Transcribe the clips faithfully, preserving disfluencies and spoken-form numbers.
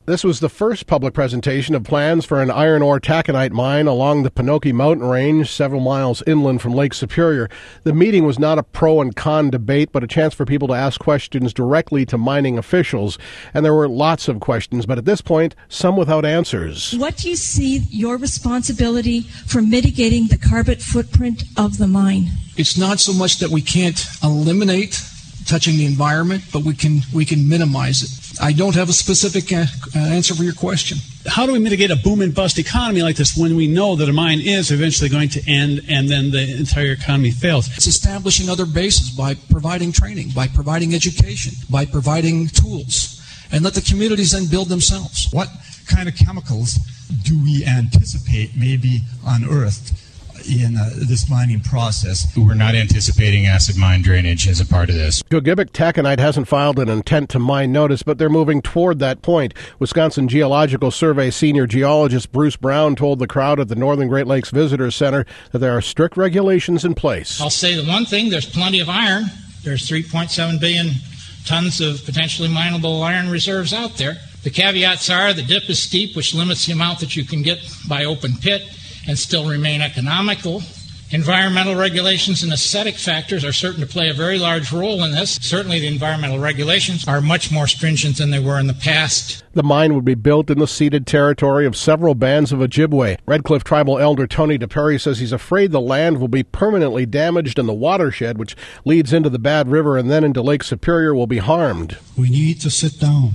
This was the first public presentation of plans for an iron ore taconite mine along the Pinoki Mountain Range, several miles inland from Lake Superior. The meeting was not a pro and con debate, but a chance for people to ask questions directly to mining officials. And there were lots of questions, but at this point, some without answers. What do you see your responsibility for mitigating the carbon footprint of the mine? It's not so much that we can't eliminate touching the environment, but we can we can minimize it. I don't have a specific uh, answer for your question. How do we mitigate a boom and bust economy like this when we know that a mine is eventually going to end and then the entire economy fails? It's establishing other bases by providing training, by providing education, by providing tools, and let the communities then build themselves. What kind of chemicals do we anticipate may be unearthed in uh, this mining process? We're not anticipating acid mine drainage as a part of this. Gogebic Taconite hasn't filed an intent to mine notice, but they're moving toward that point. Wisconsin Geological Survey senior geologist Bruce Brown told the crowd at the Northern Great Lakes Visitor Center that there are strict regulations in place. I'll say the one thing, there's plenty of iron. There's three point seven billion tons of potentially mineable iron reserves out there. The caveats are the dip is steep, which limits the amount that you can get by open pit and still remain economical. Environmental regulations and aesthetic factors are certain to play a very large role in this. Certainly the environmental regulations are much more stringent than they were in the past. The mine would be built in the ceded territory of several bands of Ojibwe. Red Cliff tribal elder Tony DePerry says he's afraid the land will be permanently damaged and the watershed, which leads into the Bad River and then into Lake Superior, will be harmed. We need to sit down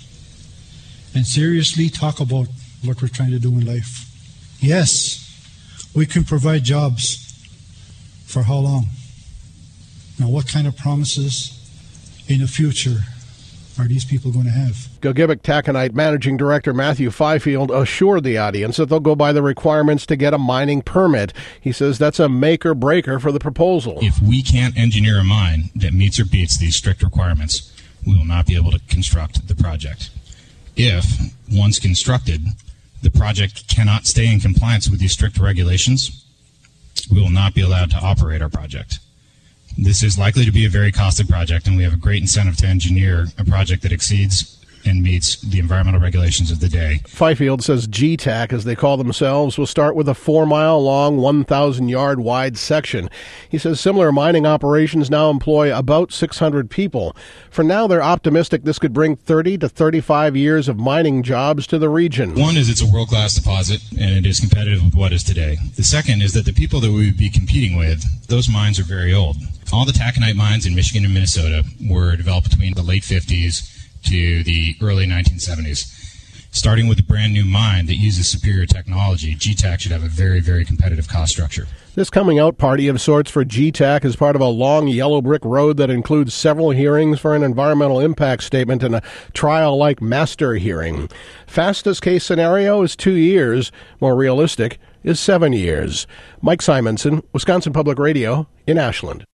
and seriously talk about what we're trying to do in life. Yes, we can provide jobs. For how long? Now, what kind of promises in the future are these people going to have? Gogebic Taconite Managing Director Matthew Fifield assured the audience that they'll go by the requirements to get a mining permit. He says that's a make or breaker for the proposal. If we can't engineer a mine that meets or beats these strict requirements, we will not be able to construct the project. If, once constructed, the project cannot stay in compliance with these strict regulations, we will not be allowed to operate our project. This is likely to be a very costly project, and we have a great incentive to engineer a project that exceeds and meets the environmental regulations of the day. Fifield says G TAC, as they call themselves, will start with a four-mile-long, one thousand yard wide section. He says similar mining operations now employ about six hundred people. For now, they're optimistic this could bring thirty to thirty-five years of mining jobs to the region. One is it's a world-class deposit, and it is competitive with what is today. The second is that the people that we would be competing with, those mines are very old. All the taconite mines in Michigan and Minnesota were developed between the late fifties to the early nineteen seventies. Starting with a brand new mine that uses superior technology, G TAC should have a very, very competitive cost structure. This coming out party of sorts for G TAC is part of a long yellow brick road that includes several hearings for an environmental impact statement and a trial-like master hearing. Fastest case scenario is two years. More realistic is seven years. Mike Simonson, Wisconsin Public Radio in Ashland.